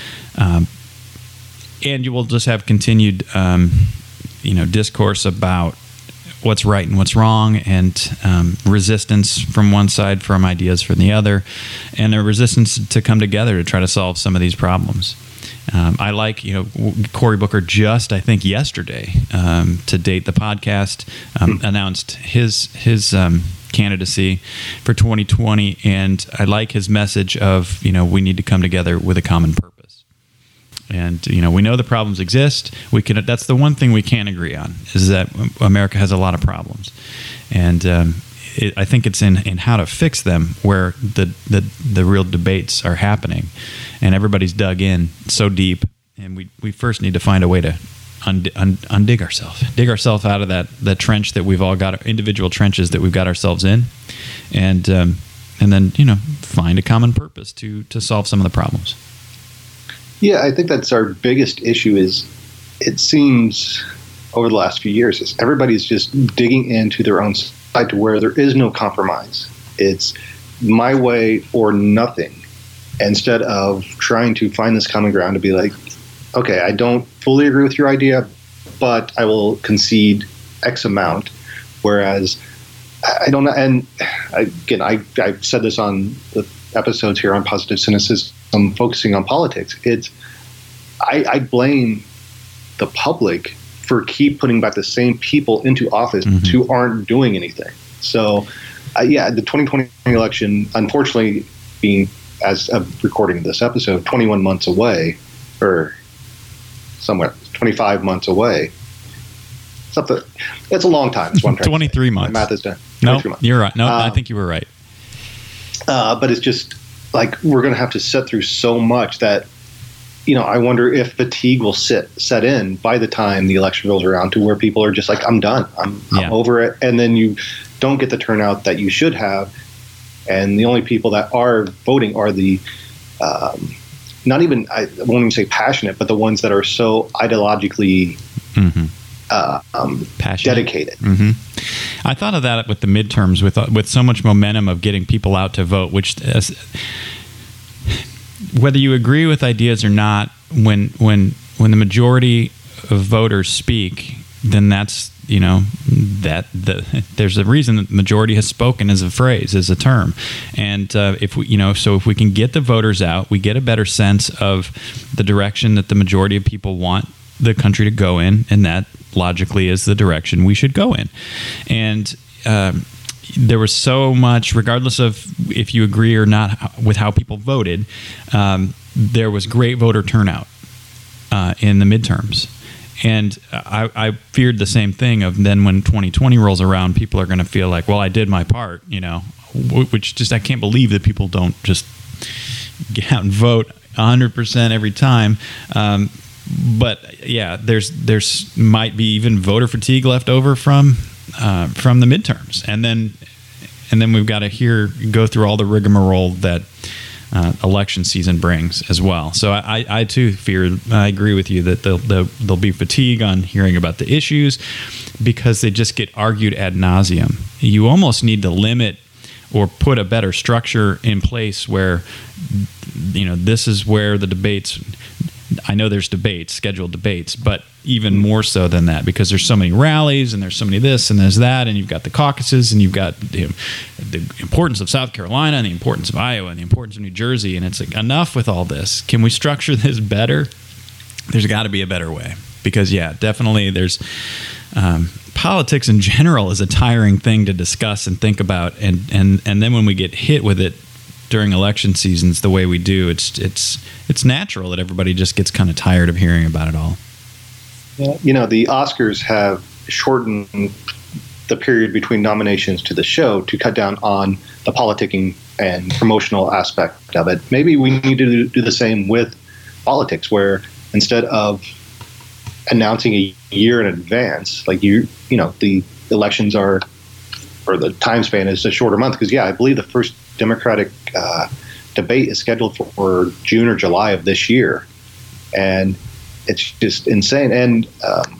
And you will just have continued, discourse about what's right and what's wrong, and resistance from one side, from ideas from the other, and a resistance to come together to try to solve some of these problems. I like, Cory Booker just, I think yesterday, to date the podcast, announced his candidacy for 2020, and I like his message of, we need to come together with a common purpose. And, we know the problems exist. That's the one thing we can agree on, is that America has a lot of problems. And I think it's in how to fix them where the real debates are happening. And everybody's dug in so deep. And we first need to find a way to undig ourselves. Dig ourselves out of that trench that we've all got, individual trenches that we've got ourselves in. And then, find a common purpose to solve some of the problems. Yeah, I think that's our biggest issue. Is it seems over the last few years is everybody's just digging into their own side to where there is no compromise. It's my way or nothing, instead of trying to find this common ground to be like, okay, I don't fully agree with your idea, but I will concede X amount. Whereas I don't know. And again, I've said this on the episodes here on Positive Cynicism, focusing on politics. I blame the public for keep putting back the same people into office who aren't doing anything. So, the 2020 election, unfortunately, being, as of recording this episode, 21 months away, or somewhere 25 months away. It's a long time. It's 23 months. My math is done. No, you're right. No, I think you were right. But it's just like we're going to have to sit through so much that, I wonder if fatigue will set in by the time the election rolls around, to where people are just like, I'm done. I'm over it. And then you don't get the turnout that you should have. And the only people that are voting are the not even, I won't even say passionate, but the ones that are so ideologically dedicated. I thought of that with the midterms, with so much momentum of getting people out to vote, which whether you agree with ideas or not, when the majority of voters speak, then that's there's a reason that the majority has spoken as a phrase, as a term. And if we can get the voters out, we get a better sense of the direction that the majority of people want the country to go in, and that logically is the direction we should go in. And there was so much, regardless of if you agree or not with how people voted, there was great voter turnout in the midterms. And I feared the same thing of then when 2020 rolls around, people are going to feel like, well, I did my part, which just, I can't believe that people don't just get out and vote 100% every time. But yeah, there's might be even voter fatigue left over from the midterms, and then we've got to go through all the rigmarole that election season brings as well. So I too fear, I agree with you that there'll be fatigue on hearing about the issues, because they just get argued ad nauseum. You almost need to limit or put a better structure in place where, this is where the debates. I know there's debates, scheduled debates, but even more so than that, because there's so many rallies and there's so many this and there's that, and you've got the caucuses and you've got the importance of South Carolina and the importance of Iowa and the importance of New Jersey, and it's like, enough with all this. Can we structure this better? There's got to be a better way, because definitely there's politics in general is a tiring thing to discuss and think about, and then when we get hit with it during election seasons the way we do, it's natural that everybody just gets kind of tired of hearing about it all. Yeah, the Oscars have shortened the period between nominations to the show to cut down on the politicking and promotional aspect of it. Maybe we need to do the same with politics, where instead of announcing a year in advance, like the elections are, or the time span is a shorter month, because I believe the first Democratic debate is scheduled for June or July of this year, and it's just insane. And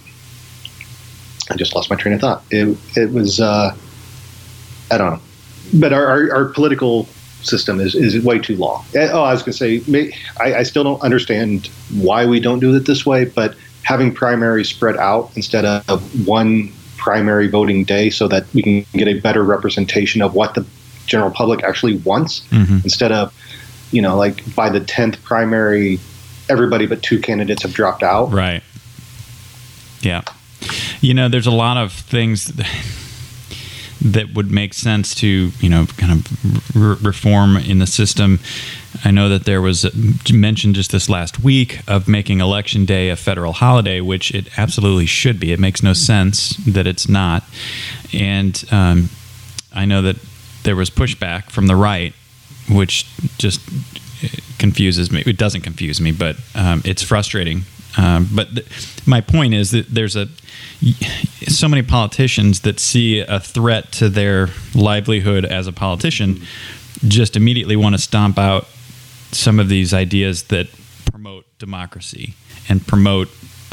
I just lost my train of thought. It was I don't know, but our political system is way too long. Oh, I was going to say, I still don't understand why we don't do it this way, but having primaries spread out instead of one primary voting day, so that we can get a better representation of what the general public actually wants, instead of, like by the 10th primary, everybody but two candidates have dropped out. Right. Yeah. There's a lot of things that would make sense to, kind of reform in the system. I know that there was mentioned just this last week of making Election Day a federal holiday, which it absolutely should be. It makes no sense that it's not. And I know that there was pushback from the right, which just confuses me. It doesn't confuse me, but it's frustrating. But my point is that there's so many politicians that see a threat to their livelihood as a politician just immediately want to stomp out some of these ideas that promote democracy and promote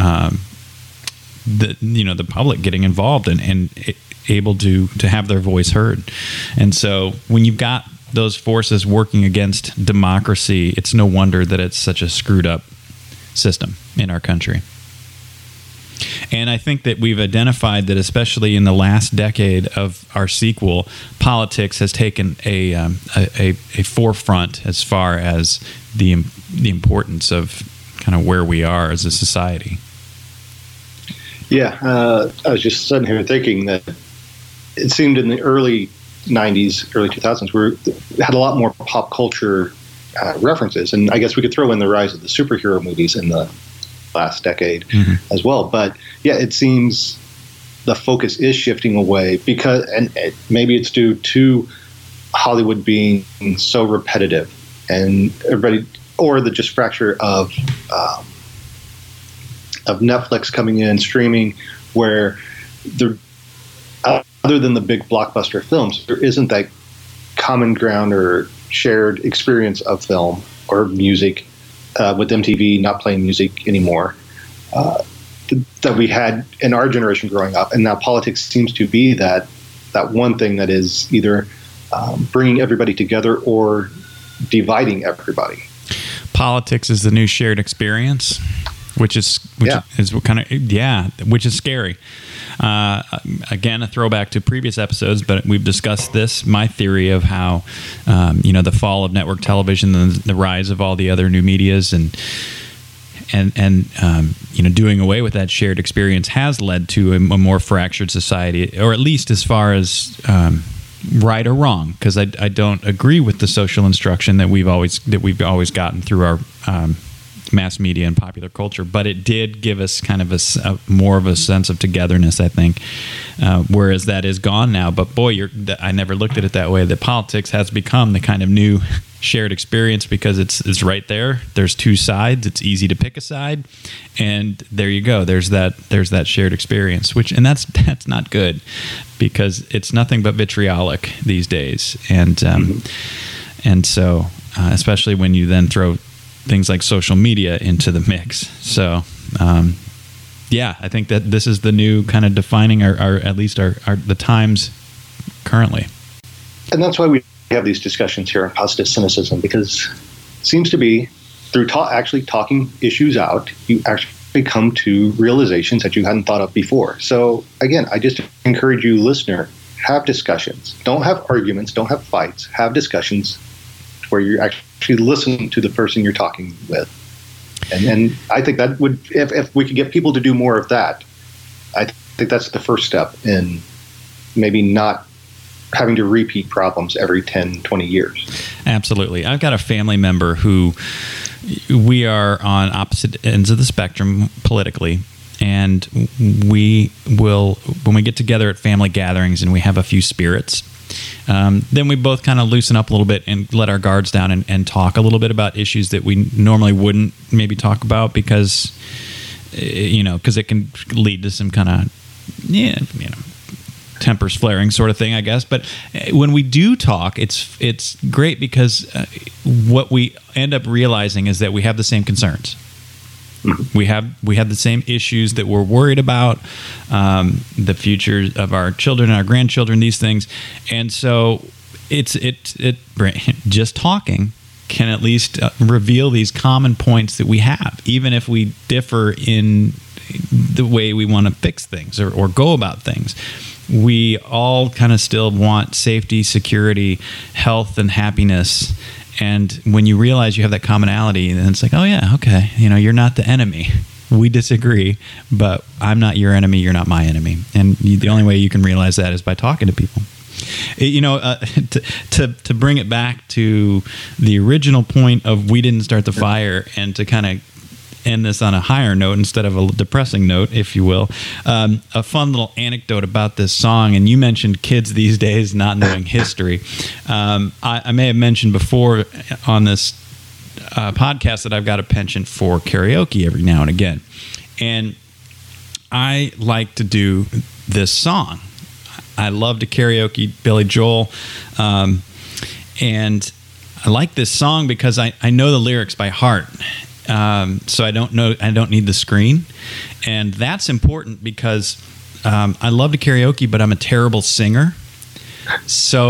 the public getting involved and able to have their voice heard. And so when you've got those forces working against democracy, it's no wonder that it's such a screwed up system in our country. And I think that we've identified that, especially in the last decade of our sequel, politics has taken a forefront as far as the importance of kind of where we are as a society. Yeah, I was just sitting here thinking that it seemed in the early 90s, early 2000s, we had a lot more pop culture references. And I guess we could throw in the rise of the superhero movies in the last decade as well. But yeah, it seems the focus is shifting away because, and maybe it's due to Hollywood being so repetitive and everybody, or the just fracture of Netflix coming in, streaming, where there, other than the big blockbuster films, there isn't that common ground or shared experience of film or music, with MTV not playing music anymore, that we had in our generation growing up. And now politics seems to be that one thing that is either bringing everybody together or dividing everybody. Politics is the new shared experience, which is scary. Again, a throwback to previous episodes, but we've discussed this. My theory of how, the fall of network television and the rise of all the other new medias and doing away with that shared experience has led to a more fractured society, or at least as far as right or wrong. Because I don't agree with the social instruction that we've always gotten through our mass media and popular culture, but it did give us kind of a more of a sense of togetherness, I think, whereas that is gone now. But boy, I never looked at it that way, that politics has become the kind of new shared experience because it's right there. There's two sides. It's easy to pick a side, and there you go. There's that shared experience, and that's not good, because it's nothing but vitriolic these days, and so especially when you then throw things like social media into the mix. So, I think that this is the new kind of defining our at least our the times currently. And that's why we have these discussions here on positive cynicism, because it seems to be through actually talking issues out, you actually come to realizations that you hadn't thought of before. So again, I just encourage you, listener, have discussions. Don't have arguments. Don't have fights. Have discussions where you're actually listening to the person you're talking with. And I think that would, if we could get people to do more of that, I think that's the first step in maybe not having to repeat problems every 10, 20 years. Absolutely. I've got a family member who we are on opposite ends of the spectrum politically. And we will, when we get together at family gatherings and we have a few spirits, then we both kind of loosen up a little bit and let our guards down and talk a little bit about issues that we normally wouldn't maybe talk about because it can lead to some kind of, tempers flaring sort of thing, I guess. But when we do talk, it's great because what we end up realizing is that we have the same concerns. We have the same issues that we're worried about, the future of our children and our grandchildren, these things, and so just talking can at least reveal these common points that we have, even if we differ in the way we want to fix things or go about things. We all kind of still want safety, security, health, and happiness. And when you realize you have that commonality, then it's like, oh yeah, okay, you're not the enemy. We disagree, but I'm not your enemy. You're not my enemy. And the only way you can realize that is by talking to people. To bring it back to the original point of we didn't start the fire, and to kind of end this on a higher note instead of a depressing note, if you will, a fun little anecdote about this song. And you mentioned kids these days not knowing history. I may have mentioned before on this podcast that I've got a penchant for karaoke every now and again. And I like to do this song. I love to karaoke Billy Joel. And I like this song because I know the lyrics by heart. So I don't need the screen. And that's important because I love to karaoke, but I'm a terrible singer. So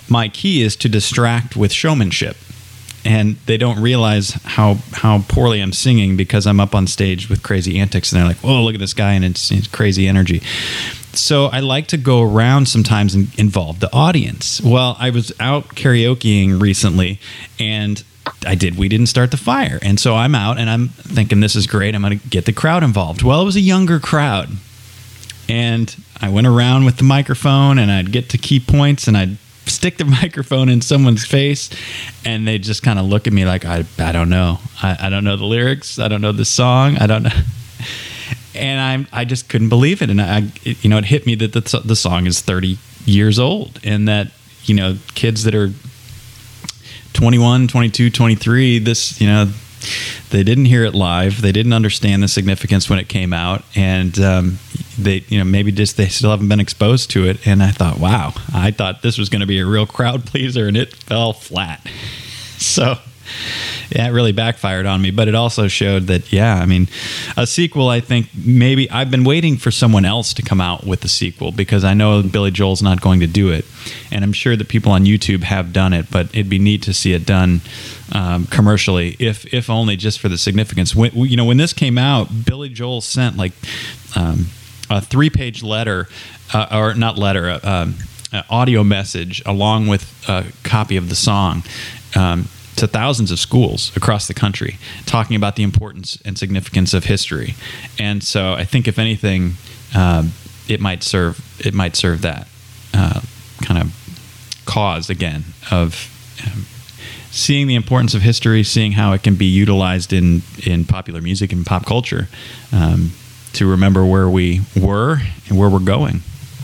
my key is to distract with showmanship. And they don't realize how poorly I'm singing because I'm up on stage with crazy antics. And they're like, "Whoa, look at this guy and it's crazy energy." So I like to go around sometimes and involve the audience. Well, I was out karaokeing recently, and We Didn't Start the Fire. And so I'm out, and I'm thinking, this is great. I'm going to get the crowd involved. Well, it was a younger crowd. And I went around with the microphone, and I'd get to key points, and I'd stick the microphone in someone's face, and they just kind of look at me like, I don't know. I don't know the lyrics. I don't know the song. I don't know. And I just couldn't believe it. And it hit me that the song is 30 years old, and that, kids that are 21, 22, 23, they didn't hear it live. They didn't understand the significance when it came out, and they still haven't been exposed to it. And I thought, wow, I thought this was going to be a real crowd pleaser, and it fell flat. So yeah, it really backfired on me. But it also showed that, a sequel, I think maybe I've been waiting for someone else to come out with the sequel, because I know Billy Joel's not going to do it. And I'm sure that people on YouTube have done it, but it'd be neat to see it done commercially, if only just for the significance. When this came out, Billy Joel sent a 3-page letter, or not letter, audio message along with a copy of the song, to thousands of schools across the country, talking about the importance and significance of history. And so I think, if anything, it might serve that kind of cause again of seeing the importance of history, seeing how it can be utilized in popular music and pop culture, to remember where we were and where we're going.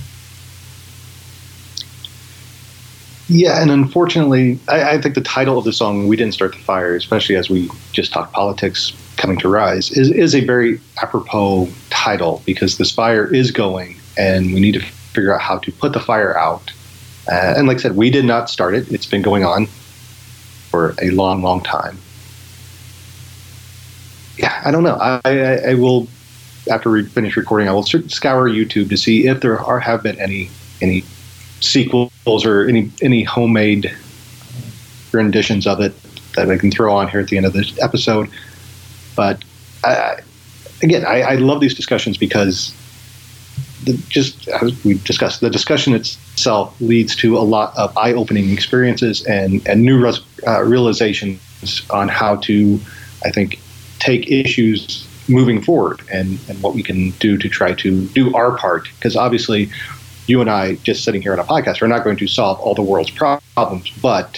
Yeah, and unfortunately, I think the title of the song, "We Didn't Start the Fire," especially as we just talked politics coming to rise, is a very apropos title, because this fire is going, and we need to figure out how to put the fire out. And like I said, we did not start it. It's been going on for a long, long time. Yeah, I don't know. I will, after we finish recording, I will scour YouTube to see if there have been any sequels or any homemade renditions of it that I can throw on here at the end of this episode. But again, I love these discussions, because just as we discussed, the discussion itself leads to a lot of eye-opening experiences and new realizations on how to, I think, take issues moving forward and what we can do to try to do our part. Because obviously, you and I, just sitting here on a podcast, are not going to solve all the world's problems, but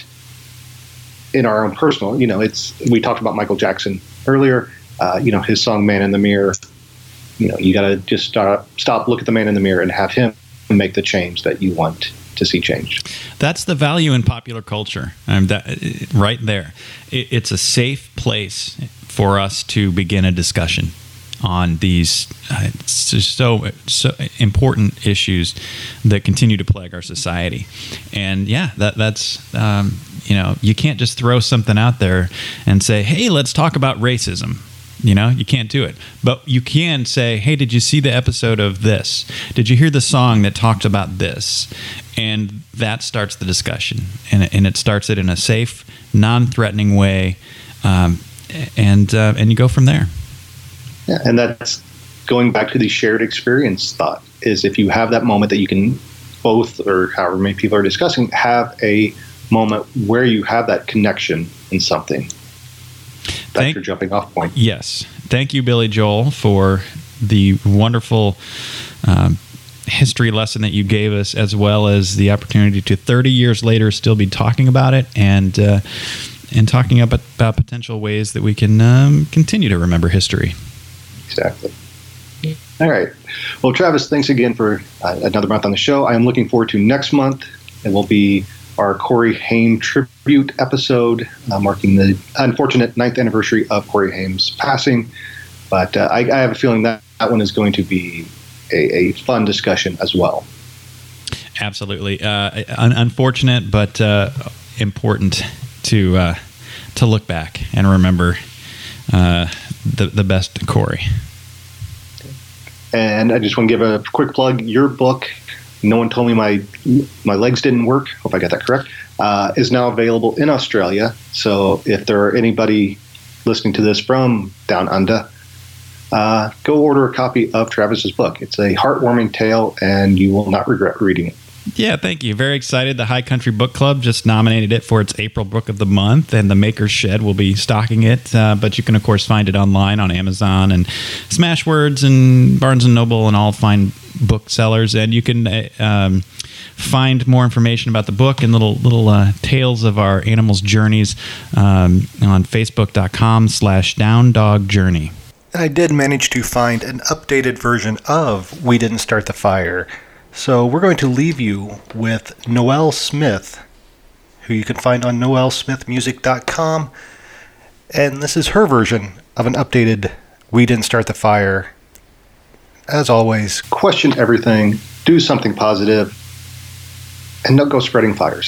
in our own personal, we talked about Michael Jackson earlier, his song "Man in the Mirror." You got to just stop, look at the man in the mirror, and have him make the change that you want to see changed. That's the value in popular culture. Right there. It's a safe place for us to begin a discussion on these so important issues that continue to plague our society. And that's you can't just throw something out there and say, "Hey, let's talk about racism." You can't do it. But you can say, "Hey, did you see the episode of this? Did you hear the song that talked about this?" And that starts the discussion. And it starts it in a safe, non-threatening way. And you go from there. Yeah, and that's going back to the shared experience thought, is if you have that moment that you can both, or however many people are discussing, have a moment where you have that connection in something. That's your jumping off point. Yes. Thank you, Billy Joel, for the wonderful history lesson that you gave us, as well as the opportunity to 30 years later still be talking about it and talking about potential ways that we can continue to remember history. Exactly. All right. Well, Travis, thanks again for another month on the show. I am looking forward to next month. It will be our Corey Haim tribute episode, marking the unfortunate 9th anniversary of Corey Haim's passing. But I have a feeling that one is going to be a fun discussion as well. Absolutely. Unfortunate, but important to look back and remember the best Corey. And I just want to give a quick plug. Your book, No One Told Me My Legs Didn't Work, hope I got that correct, is now available in Australia. So if there are anybody listening to this from down under, go order a copy of Travis's book. It's a heartwarming tale, and you will not regret reading it. Yeah, thank you. Very excited. The High Country Book Club just nominated it for its April Book of the Month, and the Maker's Shed will be stocking it. But you can, of course, find it online on Amazon and Smashwords and Barnes & Noble and all fine booksellers. And you can find more information about the book and little tales of our animals' journeys on facebook.com/downdogjourney. I did manage to find an updated version of We Didn't Start the Fire. So we're going to leave you with Noelle Smith, who you can find on noellesmithmusic.com. And this is her version of an updated We Didn't Start the Fire. As always, question everything, do something positive, and don't go spreading fires.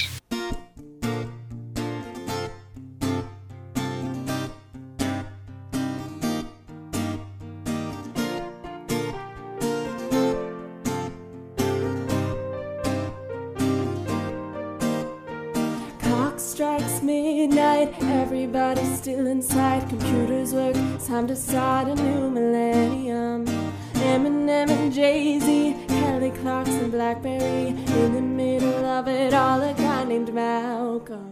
Strikes midnight, everybody's still inside. Computers work, time to start a new millennium. Eminem and Jay-Z, Kelly Clarkson, Blackberry. In the middle of it all, a guy named Malcolm.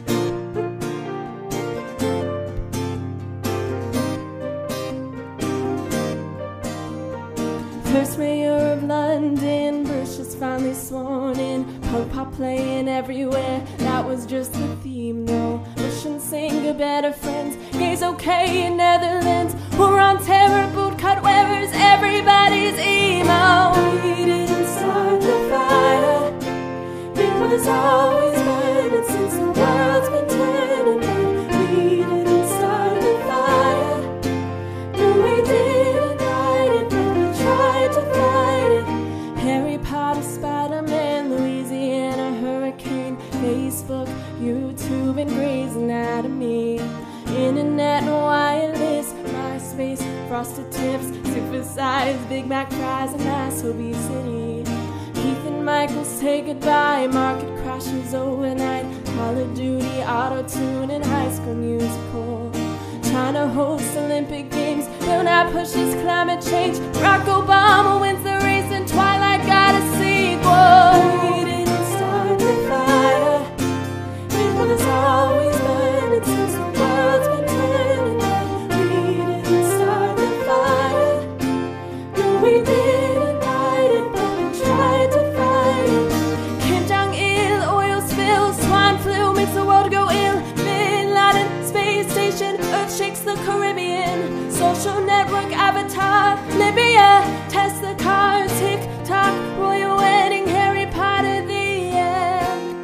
First mayor of London, Bush is finally sworn in. Punk pop playing everywhere, that was just the theme though. Bush and Singer better friends, gays okay in Netherlands. We're on terror, bootcut wearers, everybody's emo. We didn't start the fire, it was always burning since the world's been turning. We didn't start the fire, no we didn't light it, but we tried to fight it. Harry Potter, Spider-Man, Louisiana Hurricane, Facebook, YouTube, and Grey's Anatomy. Internet and wireless, MySpace, frosted tips, super size, Big Mac fries, and mass obesity. Keith and Michael say goodbye, market crashes overnight. Call of Duty, auto-tune, and High School Musical. China hosts Olympic Games, Bill Nye pushes climate change. Barack Obama wins the race, and Twilight got a sequel. We didn't start the fire, it was always burning since the world's been turning. We didn't start the fire, no we didn't light it, but we tried to fight it. Kim Jong-il, oil spill, swine flu makes the world go ill. Bin Laden, space station, Earth shakes the Caribbean. Social network, Avatar, Libya, Tesla car, TikTok, royal wedding, Harry Potter, the end.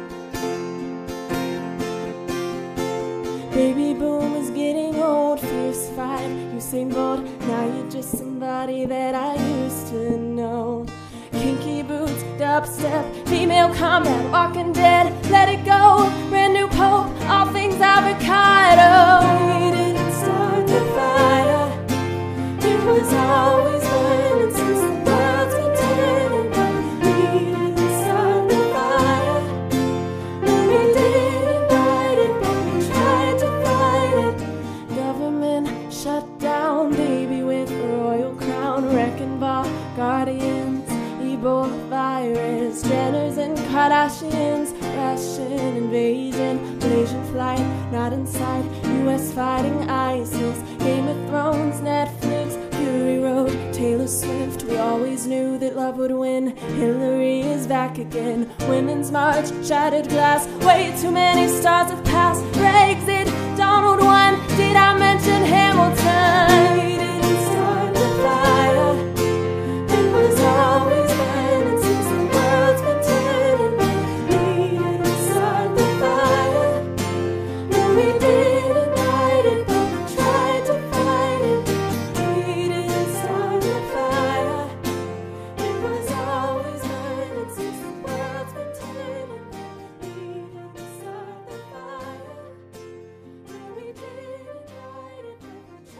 Baby boom is getting old, fierce fight, Usain Bolt, now you're just somebody that I used to know. Kinky boots, dubstep, female combat, Walking Dead, let it go, brand new pope, all things avocado. We didn't start the fire, it was always burning since the world's been turning. We didn't start the fire, no we didn't light it, but we tried to fight it. Government shut down, baby with a royal crown, wrecking ball, guardians, Ebola virus, Jenners and Kardashians, Russian invasion, Malaysian flight, not inside, US fighting ISIS, Game of Thrones, Netflix, Fury Road, Taylor Swift. We always knew that love would win. Hillary is back again. Women's March, shattered glass, way too many stars have passed. Brexit, Donald won. Did I mention Hamilton? We didn't start the fire, it was always burning since the world's been turning. We didn't start the fire, no we didn't light it, but we tried to fight it. We didn't start the fire, it was always burning since the world's been turning. We didn't start the fire, no we didn't light it, but we tried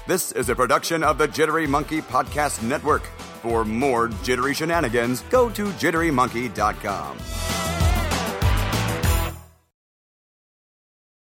This is a production of the Jittery Monkey Podcast Network. For more jittery shenanigans, go to jitterymonkey.com.